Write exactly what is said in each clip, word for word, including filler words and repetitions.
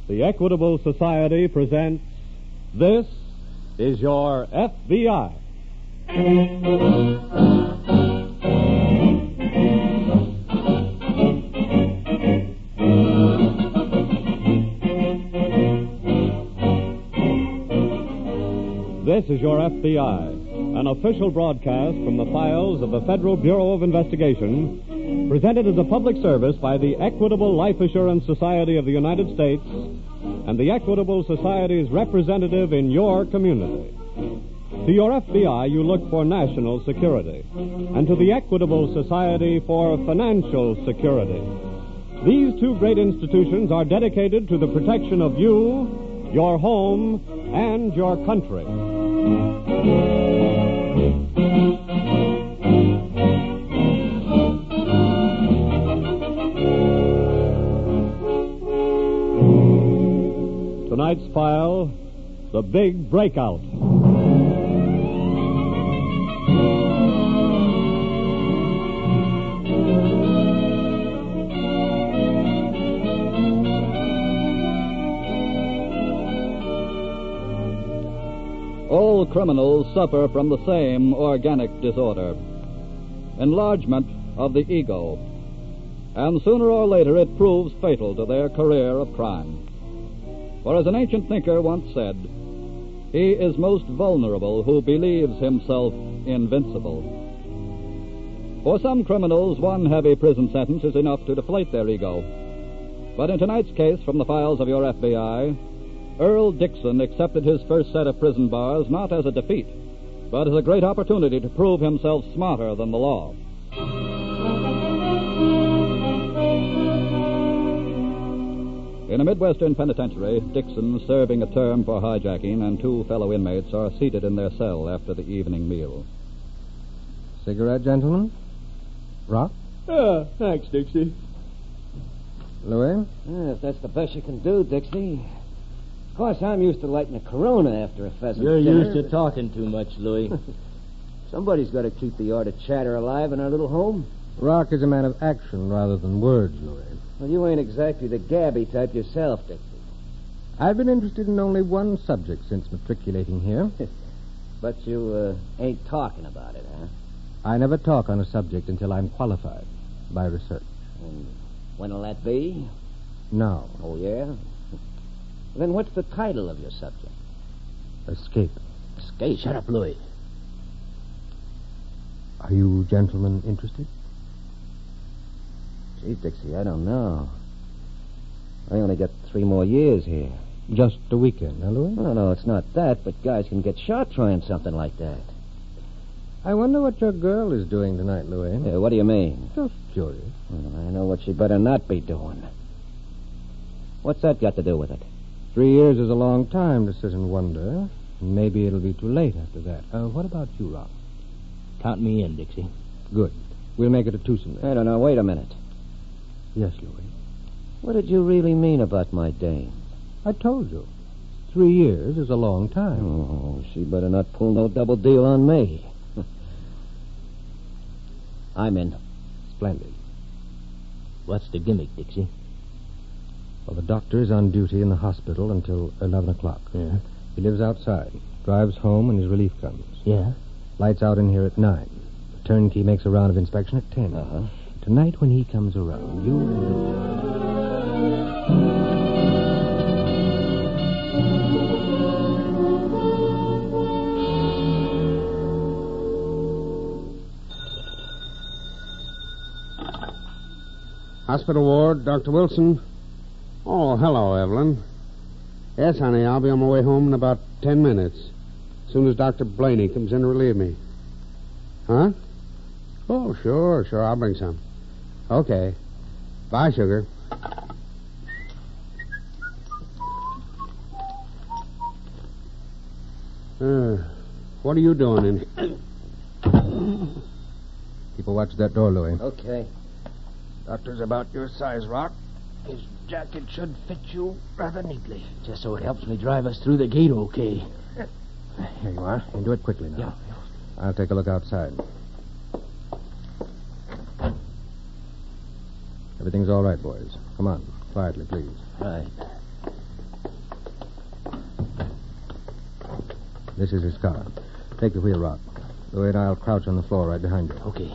the Equitable Society presents This is Your F B I. This is Your F B I, an official broadcast from the files of the Federal Bureau of Investigation, presented as a public service by the Equitable Life Assurance Society of the United States and the Equitable Society's representative in your community. To your F B I, you look for national security, and to the Equitable Society for financial security. These two great institutions are dedicated to the protection of you, your home, and your country. Tonight's file, The Big Breakout. All criminals suffer from the same organic disorder, enlargement of the ego, and sooner or later it proves fatal to their career of crime. For as an ancient thinker once said, he is most vulnerable who believes himself invincible. For some criminals, one heavy prison sentence is enough to deflate their ego. But in tonight's case from the files of your F B I, Earl Dixon accepted his first set of prison bars not as a defeat, but as a great opportunity to prove himself smarter than the law. In a Midwestern penitentiary, Dixon, serving a term for hijacking, and two fellow inmates are seated in their cell after the evening meal. Cigarette, gentlemen? Rock? Ah, thanks, Dixie. Louis? Yeah, if that's the best you can do, Dixie. Of course, I'm used to lighting a Corona after a pheasant You're dinner. used to talking too much, Louis. Somebody's got to keep the art of chatter alive in our little home. Rock is a man of action rather than words, Louis. Well, you ain't exactly the gabby type yourself, Dixie. I've been interested in only one subject since matriculating here. But you uh, ain't talking about it, huh? I never talk on a subject until I'm qualified by research. And when'll that be? No. Oh, yeah? Then what's the title of your subject? Escape. Escape? Shut up, Louis. Are you gentlemen interested? Gee, Dixie, I don't know. I only got three more years here. Just a weekend, huh, Louis? No, no, it's not that, but guys can get shot trying something like that. I wonder what your girl is doing tonight, Louis. Yeah, what do you mean? Just curious. Well, I know what she better not be doing. What's that got to do with it? Three years is a long time to sit and wonder. Maybe it'll be too late after that. Uh, what about you, Rock? Count me in, Dixie. Good. We'll make it a twosome then. I don't know. Wait a minute. Yes, Louis. What did you really mean about my dame? I told you. Three years is a long time. Oh, she better not pull no double deal on me. I'm in. Splendid. What's the gimmick, Dixie? Well, the doctor is on duty in the hospital until eleven o'clock. Yeah? He lives outside. Drives home when his relief comes. Yeah? Lights out in here at nine. The turnkey makes a round of inspection at ten. Uh-huh. Tonight, when he comes around, you... Hospital ward, Doctor Wilson. Oh, hello, Evelyn. Yes, honey, I'll be on my way home in about ten minutes. As soon as Doctor Blaney comes in to relieve me. Huh? Oh, sure, sure, I'll bring some. Okay. Bye, sugar. Uh, what are you doing in here? Keep a watch at that door, Louis. Okay. Doctor's about your size, Rock. His jacket should fit you rather neatly. Just so it helps me drive us through the gate okay. Here you are. And do it quickly now. Yeah. I'll take a look outside. Everything's all right, boys. Come on. Quietly, please. Right. This is his car. Take the wheel, Rock. Louis and I'll crouch on the floor right behind you. Okay.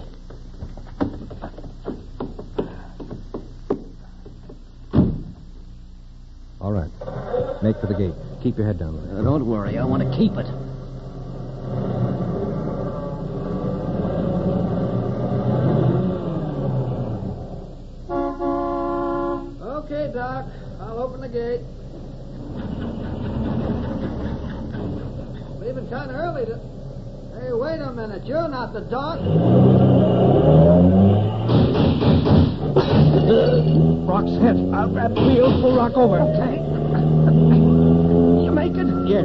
All right. Make for the gate. Keep your head down, Louis. Uh, don't worry. I want to keep it. Okay, Doc. I'll open the gate. Leaving kind of early to... Hey, wait a minute. You're not the doc. Rock's hit. I'll grab the wheel, pull Rock over. Okay. You make it? Yes.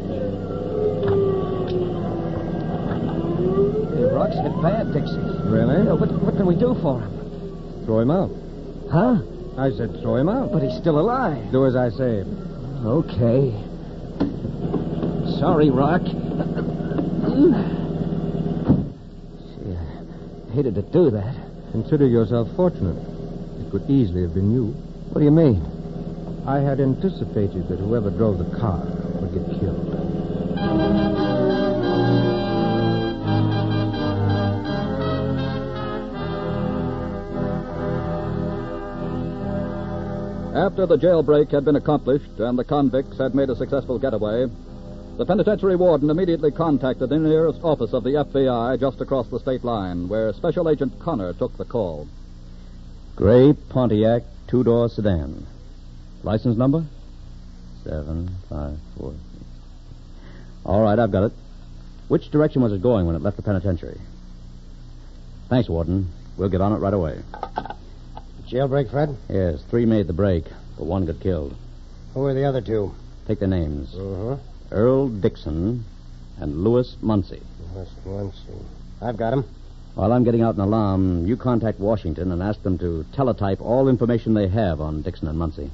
Hey, Rock's hit bad, Dixie. Really? Yeah, what, what can we do for him? Throw him out. Huh? I said throw him out. But he's still alive. Do as I say. Okay. Sorry, Rock. Gee, I hated to do that. Consider yourself fortunate. It could easily have been you. What do you mean? I had anticipated that whoever drove the car would get killed. After the jailbreak had been accomplished and the convicts had made a successful getaway, the penitentiary warden immediately contacted the nearest office of the F B I just across the state line, where Special Agent Connor took the call. Gray Pontiac two-door sedan. License number? Seven, five, four. All right, I've got it. Which direction was it going when it left the penitentiary? Thanks, Warden. We'll get on it right away. Jailbreak, Fred? Yes, three made the break, but one got killed. Who are the other two? Take their names. Uh-huh. Earl Dixon and Louis Muncie. Louis Muncie. I've got him. While I'm getting out an alarm, you contact Washington and ask them to teletype all information they have on Dixon and Muncie.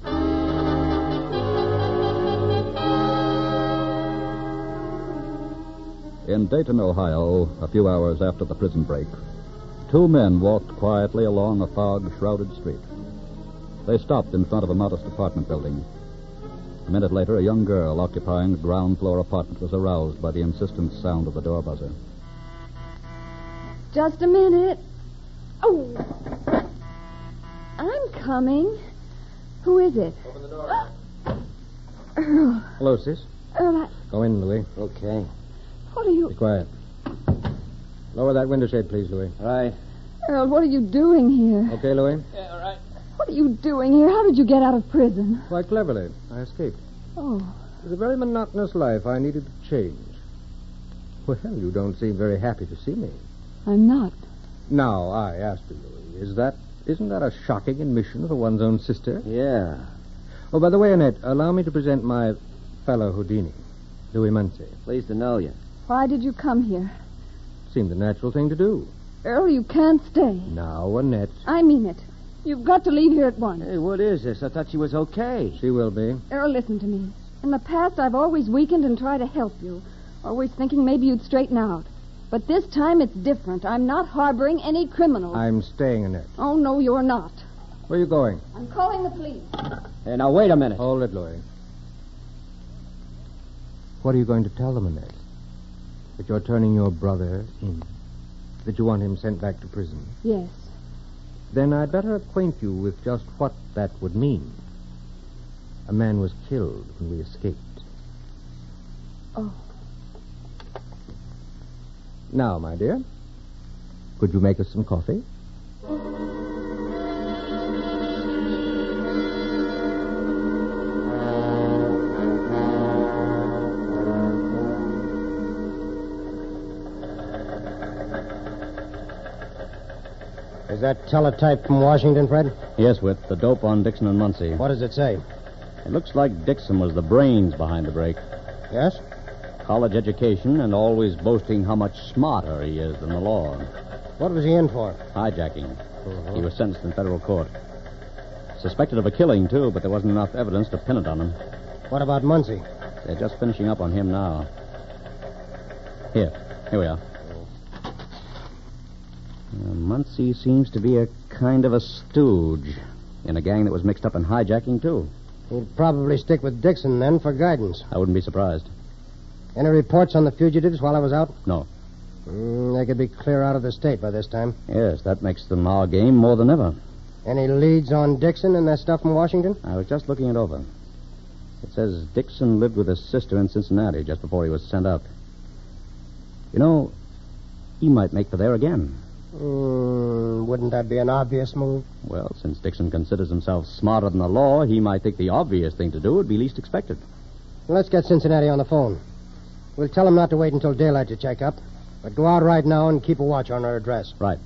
In Dayton, Ohio, a few hours after the prison break, two men walked quietly along a fog-shrouded street. They stopped in front of a modest apartment building. A minute later, a young girl occupying the ground-floor apartment was aroused by the insistent sound of the door buzzer. Just a minute. Oh. I'm coming. Who is it? Open the door. Earl. Hello, sis. Earl, I... Go in, Louis. Okay. What are you... Be quiet. Lower that window shade, please, Louis. Right. Earl, what are you doing here? Okay, Louis? Yeah, all right. What are you doing here? How did you get out of prison? Quite cleverly. I escaped. Oh. It was a very monotonous life. I needed to change. Well, you don't seem very happy to see me. I'm not. Now, I asked you, Louis, is that, isn't that a shocking admission for one's own sister? Yeah. Oh, by the way, Annette, allow me to present my fellow Houdini, Louis Muncie. Pleased to know you. Why did you come here? Seemed the natural thing to do. Earl, you can't stay. Now, Annette. I mean it. You've got to leave here at once. Hey, what is this? I thought she was okay. She will be. Earl, listen to me. In the past, I've always weakened and tried to help you, always thinking maybe you'd straighten out. But this time it's different. I'm not harboring any criminals. I'm staying, Annette. Oh, no, you're not. Where are you going? I'm calling the police. Hey, now, wait a minute. Hold it, Louis. What are you going to tell them, Annette? That you're turning your brother in? That you want him sent back to prison? Yes. Then I'd better acquaint you with just what that would mean. A man was killed when we escaped. Oh. Now, my dear, could you make us some coffee? Is that teletype from Washington, Fred? Yes, Whit, the dope on Dixon and Muncie. What does it say? It looks like Dixon was the brains behind the break. Yes? College education and always boasting how much smarter he is than the law. What was he in for? Hijacking. Uh-huh. He was sentenced in federal court. Suspected of a killing, too, but there wasn't enough evidence to pin it on him. What about Muncie? They're just finishing up on him now. Here. Here we are. Uh, Muncie seems to be a kind of a stooge in a gang that was mixed up in hijacking, too. He'll probably stick with Dixon, then, for guidance. I wouldn't be surprised. Any reports on the fugitives while I was out? No. Mm, they could be clear out of the state by this time. Yes, that makes them our game more than ever. Any leads on Dixon and that stuff from Washington? I was just looking it over. It says Dixon lived with his sister in Cincinnati just before he was sent out. You know, he might make for there again. Mm, wouldn't that be an obvious move? Well, since Dixon considers himself smarter than the law, he might think the obvious thing to do would be least expected. Let's get Cincinnati on the phone. We'll tell him not to wait until daylight to check up, but go out right now and keep a watch on our address. Right.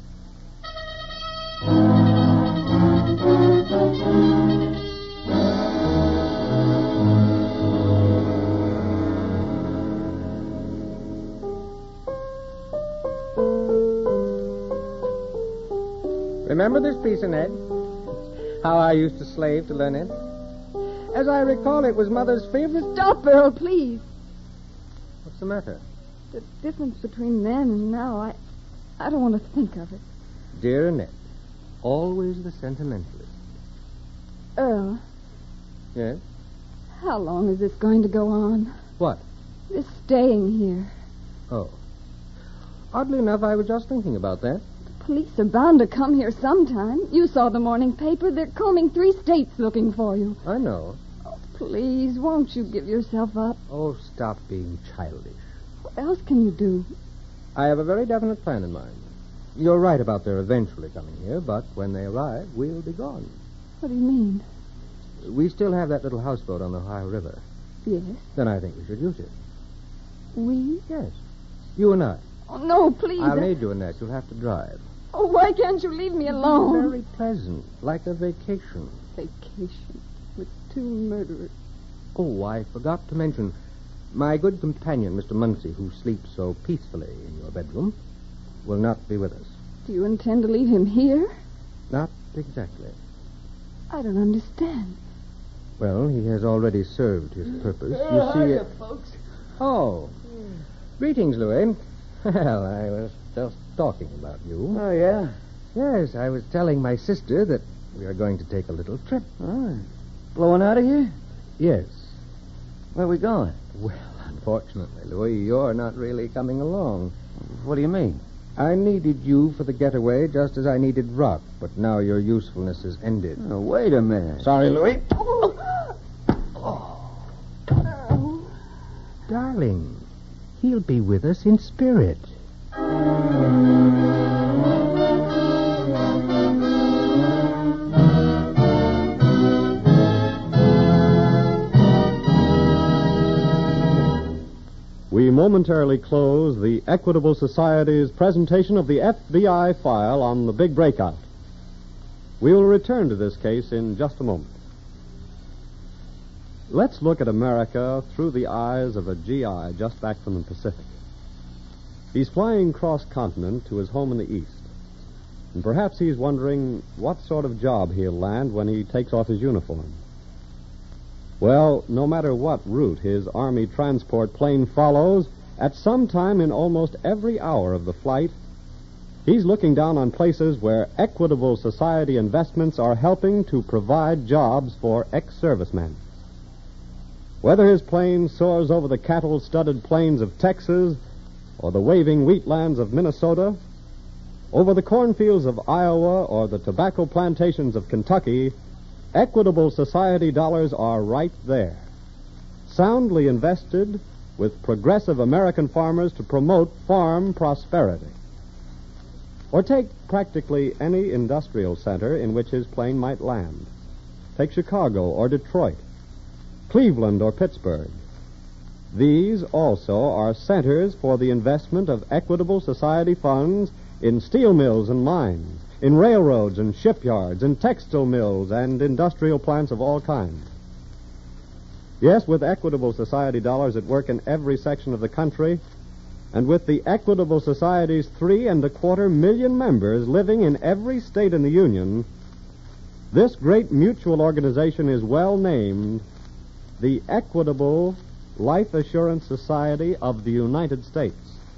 Remember this piece, Annette? How I used to slave to learn it? As I recall, it was Mother's favorite... Stop, Earl, please. What's the matter? The difference between then and now, I, I don't want to think of it. Dear Annette, always the sentimentalist. Earl. Yes? How long is this going to go on? What? This staying here. Oh. Oddly enough, I was just thinking about that. Police are bound to come here sometime. You saw the morning paper. They're combing three states looking for you. I know. Oh, please, won't you give yourself up? Oh, stop being childish. What else can you do? I have a very definite plan in mind. You're right about their eventually coming here, but when they arrive, we'll be gone. What do you mean? We still have that little houseboat on the Ohio River. Yes. Then I think we should use it. We? Yes. You and I. Oh, no, please. I'll need you in that. You'll have to drive. Oh, why can't you leave me alone? Very pleasant, like a vacation. Vacation with two murderers. Oh, I forgot to mention, my good companion, Mister Muncie, who sleeps so peacefully in your bedroom, will not be with us. Do you intend to leave him here? Not exactly. I don't understand. Well, he has already served his purpose. Uh, you see, hiya, it... folks. Oh. Greetings, Louis. Well, I was just talking about you. Oh, yeah? Yes, I was telling my sister that we are going to take a little trip. Oh, blowing out of here? Yes. Where are we going? Well, unfortunately, Louis, you're not really coming along. What do you mean? I needed you for the getaway just as I needed Rock, but now your usefulness is ended. Oh, wait a minute. Sorry, Louis. Oh. Oh. Darling, he'll be with us in spirit. We momentarily close the Equitable Society's presentation of the F B I file on the big breakout. We will return to this case in just a moment. Let's look at America through the eyes of a G I just back from the Pacific. He's flying cross-continent to his home in the East. And perhaps he's wondering what sort of job he'll land when he takes off his uniform. Well, no matter what route his Army transport plane follows, at some time in almost every hour of the flight, he's looking down on places where Equitable Society investments are helping to provide jobs for ex-servicemen. Whether his plane soars over the cattle-studded plains of Texas or the waving wheatlands of Minnesota, over the cornfields of Iowa or the tobacco plantations of Kentucky, Equitable Society dollars are right there, soundly invested with progressive American farmers to promote farm prosperity. Or take practically any industrial center in which his plane might land. Take Chicago or Detroit, Cleveland or Pittsburgh. These also are centers for the investment of Equitable Society funds in steel mills and mines, in railroads and shipyards, in textile mills and industrial plants of all kinds. Yes, with Equitable Society dollars at work in every section of the country, and with the Equitable Society's three and a quarter million members living in every state in the Union, this great mutual organization is well named the Equitable Life Assurance Society of the United States.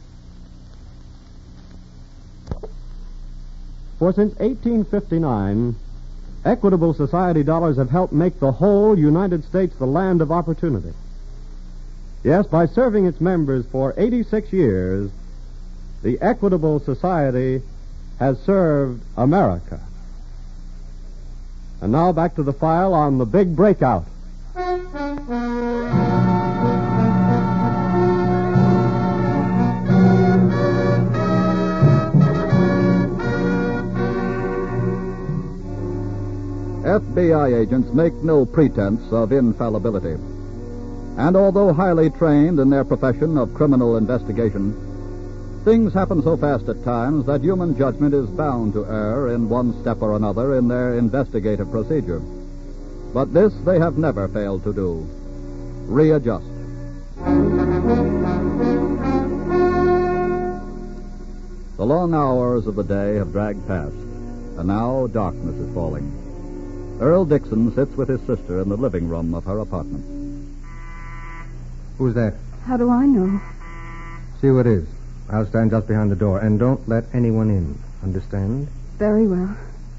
For since eighteen fifty-nine, Equitable Society dollars have helped make the whole United States the land of opportunity. Yes, by serving its members for eighty-six years, the Equitable Society has served America. And now back to the file on the big breakout. F B I agents make no pretense of infallibility. And although highly trained in their profession of criminal investigation, things happen so fast at times that human judgment is bound to err in one step or another in their investigative procedure. But this they have never failed to do. Readjust. The long hours of the day have dragged past, and now darkness is falling. Earl Dixon sits with his sister in the living room of her apartment. Who's that? How do I know? See who it is. I'll stand just behind the door, and don't let anyone in. Understand? Very well.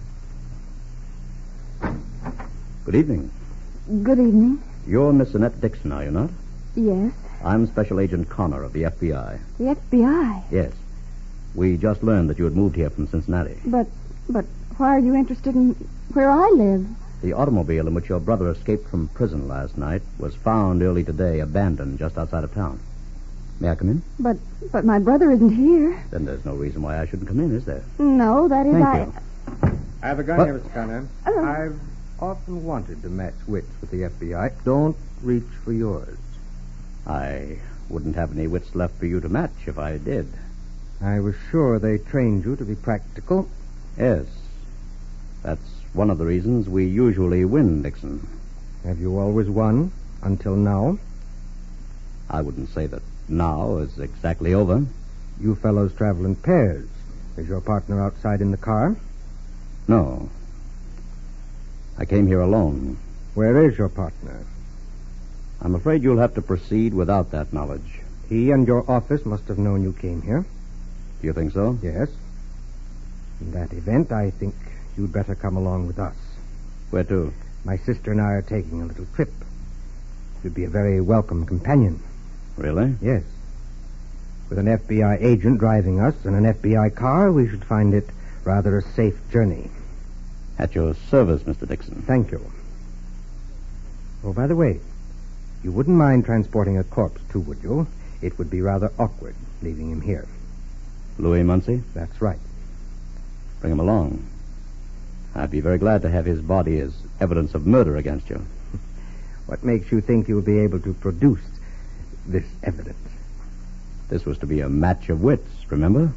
Good evening. Good evening. You're Miss Annette Dixon, are you not? Yes. I'm Special Agent Connor of the F B I. The F B I? Yes. We just learned that you had moved here from Cincinnati. But, but why are you interested in where I live? The automobile in which your brother escaped from prison last night was found early today abandoned just outside of town. May I come in? But, but my brother isn't here. Then there's no reason why I shouldn't come in, is there? No, that is Thank I... you. I have a gun What? here, Mister Connor. Oh. I've often wanted to match wits with the F B I. Don't reach for yours. I wouldn't have any wits left for you to match if I did. I was sure they trained you to be practical. Yes. That's one of the reasons we usually win, Dixon. Have you always won until now? I wouldn't say that now is exactly over. You fellows travel in pairs. Is your partner outside in the car? No. I came here alone. Where is your partner? I'm afraid you'll have to proceed without that knowledge. He and your office must have known you came here. Do you think so? Yes. In that event, I think you'd better come along with us. Where to? My sister and I are taking a little trip. You'd be a very welcome companion. Really? Yes. With an F B I agent driving us in an F B I car, we should find it rather a safe journey. At your service, Mister Dixon. Thank you. Oh, by the way, you wouldn't mind transporting a corpse, too, would you? It would be rather awkward leaving him here. Louis Muncie? That's right. Bring him along. I'd be very glad to have his body as evidence of murder against you. What makes you think you'll be able to produce this evidence? This was to be a match of wits, remember?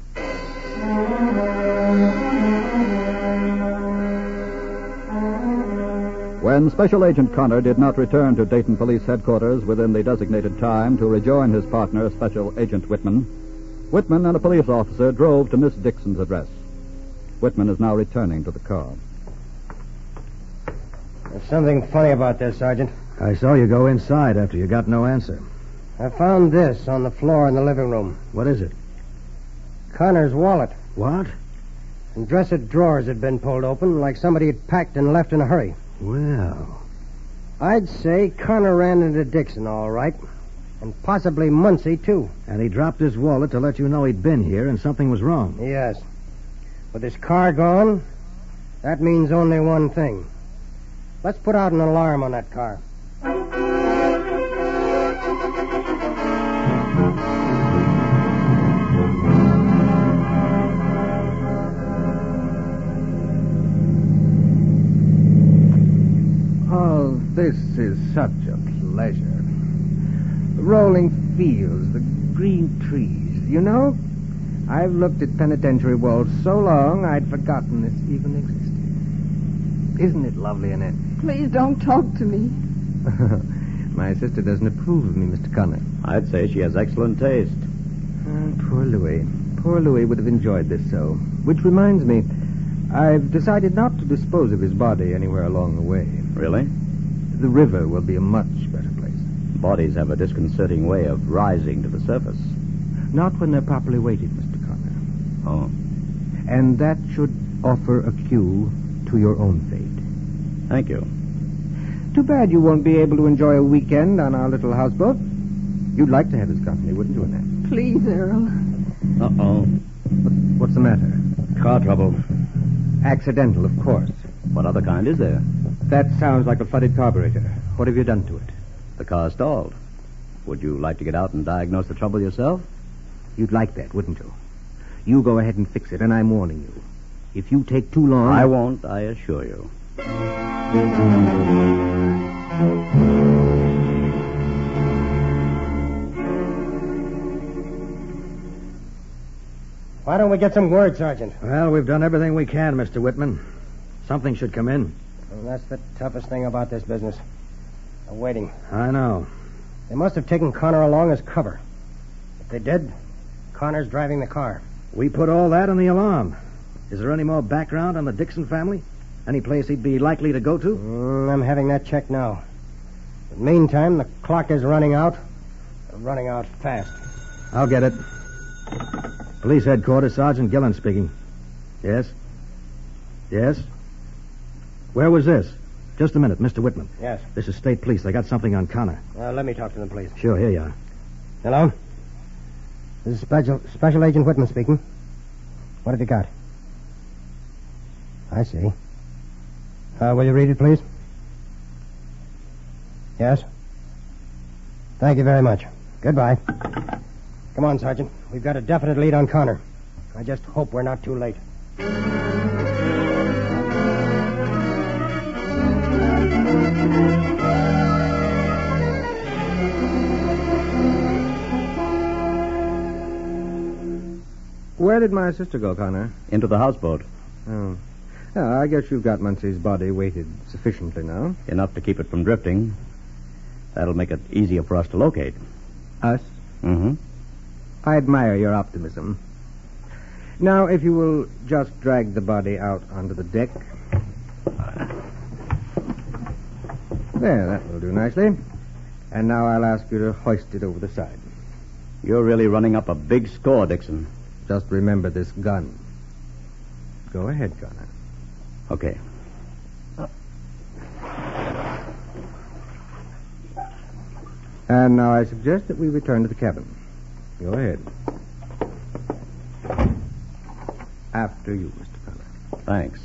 When Special Agent Connor did not return to Dayton Police Headquarters within the designated time to rejoin his partner, Special Agent Whitman, Whitman and a police officer drove to Miss Dixon's address. Whitman is now returning to the car. There's something funny about this, Sergeant. I saw you go inside after you got no answer. I found this on the floor in the living room. What is it? Connor's wallet. What? And dresser drawers had been pulled open like somebody had packed and left in a hurry. Well, I'd say Connor ran into Dixon, all right. And possibly Muncie, too. and he dropped his wallet to let you know he'd been here and something was wrong. Yes. With his car gone, that means only one thing. Let's put out an alarm on that car. Oh, this is such a pleasure. The rolling fields, the green trees. You know, I've looked at penitentiary walls so long I'd forgotten this even existed. Isn't it lovely, Annette? Please don't talk to me. My sister doesn't approve of me, Mister Connor. I'd say she has excellent taste. Uh, poor Louis. Poor Louis would have enjoyed this so. Which reminds me, I've decided not to dispose of his body anywhere along the way. Really? The river will be a much better place. Bodies have a disconcerting way of rising to the surface. Not when they're properly weighted, Mister Connor. Oh. And that should offer a cue to your own fate. Thank you. Too bad you won't be able to enjoy a weekend on our little houseboat. You'd like to have his company, wouldn't you, Annette? Please, Earl. Uh-oh. What's the matter? Car trouble. Accidental, of course. What other kind is there? That sounds like a flooded carburetor. What have you done to it? The car stalled. Would you like to get out and diagnose the trouble yourself? You'd like that, wouldn't you? You go ahead and fix it, and I'm warning you. If you take too long... I won't, I assure you. Why don't we get some word, Sergeant? Well, we've done everything we can, Mister Whitman. Something should come in. Well, that's the toughest thing about this business. The waiting. I know. They must have taken Connor along as cover. If they did, Connor's driving the car. We put all that in the alarm. Is there any more background on the Dixon family? Any place he'd be likely to go to? Mm, I'm having that checked now. In the meantime, the clock is running out. Running out fast. I'll get it. Police headquarters, Sergeant Gillen speaking. Yes? Yes? Where was this? Just a minute, Mister Whitman. Yes. This is state police. They got something on Connor. Uh, let me talk to them, please. Sure, here you are. Hello? This is Special, Special Agent Whitman speaking. What have you got? I see. Uh, will you read it, please? Yes? Thank you very much. Goodbye. Come on, Sergeant. We've got a definite lead on Connor. I just hope we're not too late. Where did my sister go, Connor? Into the houseboat. Oh. Yeah, I guess you've got Muncie's body weighted sufficiently now. Enough to keep it from drifting. That'll make it easier for us to locate. Us? Mm-hmm. I admire your optimism. Now, if you will just drag the body out onto the deck. There, that will do nicely. And now I'll ask you to hoist it over the side. You're really running up a big score, Dixon. Just remember this gun. Go ahead, Connor. Okay. And now I suggest that we return to the cabin. Go ahead. After you, Mister Connor. Thanks.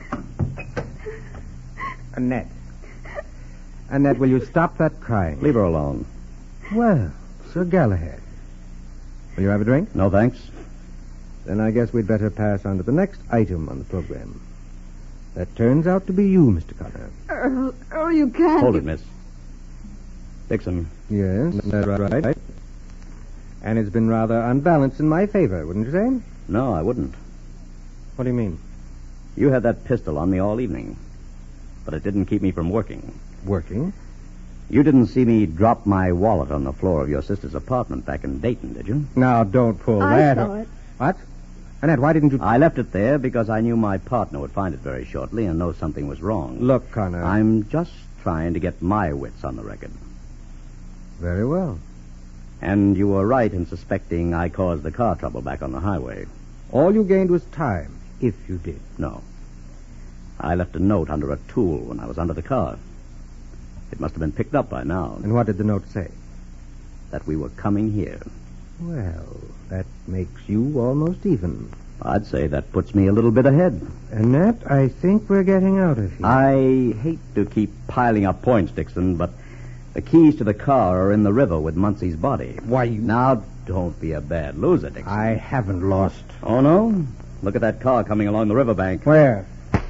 Annette. Annette, will you stop that crying? Leave her alone. Well, Sir Galahad. Will you have a drink? No, thanks. Then I guess we'd better pass on to the next item on the program. That turns out to be you, Mister Connor. Earl, Earl, you can't. Hold it, miss. Dixon. Yes, that's right. And it's been rather unbalanced in my favor, wouldn't you say? No, I wouldn't. What do you mean? You had that pistol on me all evening. But it didn't keep me from working. Working? You didn't see me drop my wallet on the floor of your sister's apartment back in Dayton, did you? Now, don't pull I that. saw it. What? Annette, why didn't you... I left it there because I knew my partner would find it very shortly and know something was wrong. Look, Connor... I'm just trying to get my wits on the record. Very well. And you were right in suspecting I caused the car trouble back on the highway. All you gained was time, if you did. No. I left a note under a tool when I was under the car. It must have been picked up by now. And what did the note say? That we were coming here. Well, that makes you almost even. I'd say that puts me a little bit ahead. Annette, I think we're getting out of here. I hate to keep piling up points, Dixon, but the keys to the car are in the river with Muncie's body. Why, you... Now, don't be a bad loser, Dixon. I haven't lost. Oh, no? Look at that car coming along the riverbank. Where?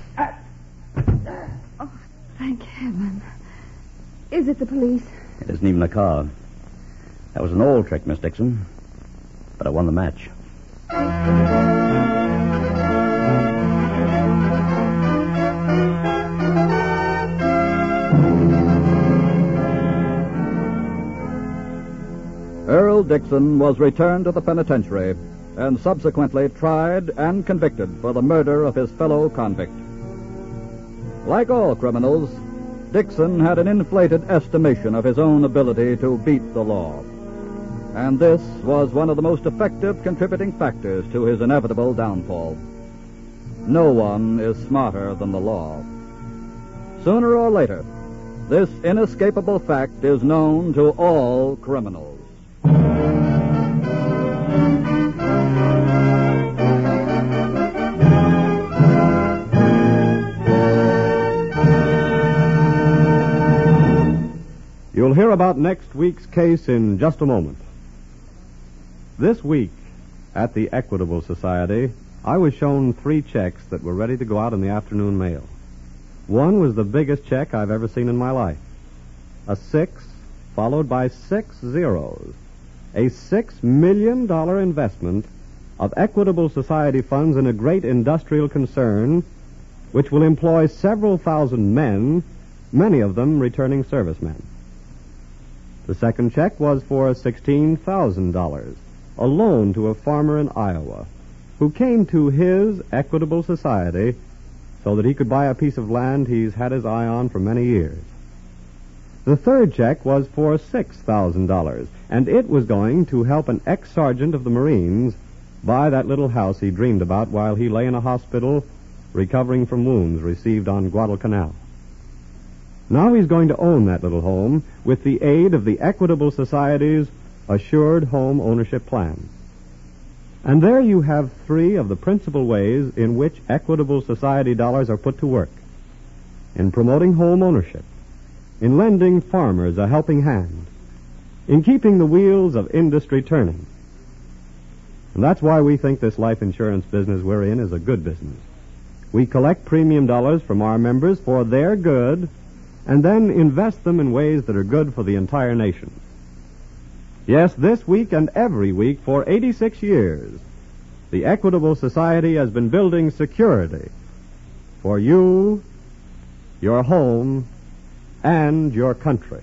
Oh, thank heaven. Is it the police? It isn't even a car. That was an old trick, Miss Dixon. But I won the match. Earl Dixon was returned to the penitentiary and subsequently tried and convicted for the murder of his fellow convict. Like all criminals, Dixon had an inflated estimation of his own ability to beat the law. And this was one of the most effective contributing factors to his inevitable downfall. No one is smarter than the law. Sooner or later, this inescapable fact is known to all criminals. hear about next week's case in just a moment. This week, at the Equitable Society, I was shown three checks that were ready to go out in the afternoon mail. One was the biggest check I've ever seen in my life. A six, followed by six zeros. A six million dollar investment of Equitable Society funds in a great industrial concern which will employ several thousand men, many of them returning servicemen. The second check was for sixteen thousand dollars, a loan to a farmer in Iowa who came to his Equitable Society so that he could buy a piece of land he's had his eye on for many years. The third check was for six thousand dollars, and it was going to help an ex-sergeant of the Marines buy that little house he dreamed about while he lay in a hospital recovering from wounds received on Guadalcanal. Now he's going to own that little home with the aid of the Equitable Society's Assured Home Ownership Plan. And there you have three of the principal ways in which Equitable Society dollars are put to work. In promoting home ownership, in lending farmers a helping hand, in keeping the wheels of industry turning. And that's why we think this life insurance business we're in is a good business. We collect premium dollars from our members for their good and then invest them in ways that are good for the entire nation. Yes, this week and every week for eighty-six years, the Equitable Society has been building security for you, your home, and your country.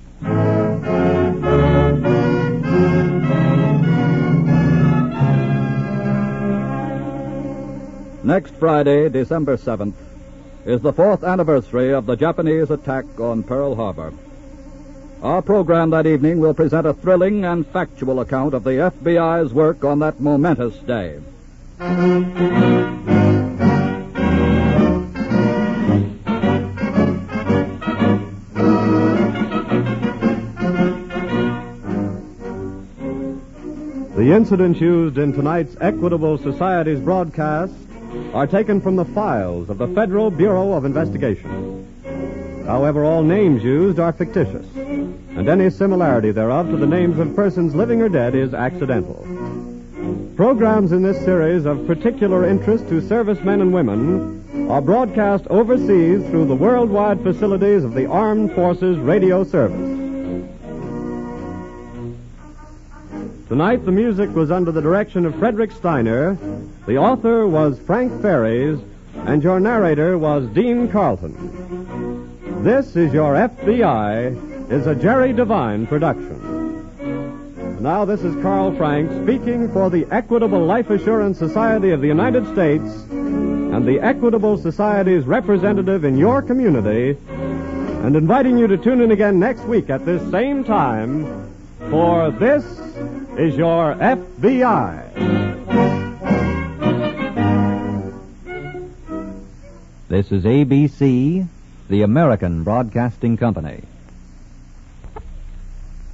Next Friday, December seventh, is the fourth anniversary of the Japanese attack on Pearl Harbor. Our program that evening will present a thrilling and factual account of the F B I's work on that momentous day. The incidents used in tonight's Equitable Society's broadcast are taken from the files of the Federal Bureau of Investigation. However, all names used are fictitious, and any similarity thereof to the names of persons living or dead is accidental. Programs in this series of particular interest to servicemen and women are broadcast overseas through the worldwide facilities of the Armed Forces Radio Service. Tonight, the music was under the direction of Frederick Steiner, the author was Frank Ferries, and your narrator was Dean Carlton. This is Your F B I is a Jerry Devine production. Now, this is Carl Frank speaking for the Equitable Life Assurance Society of the United States and the Equitable Society's representative in your community, and inviting you to tune in again next week at this same time for This is Your F B I. This is A B C, the American Broadcasting Company.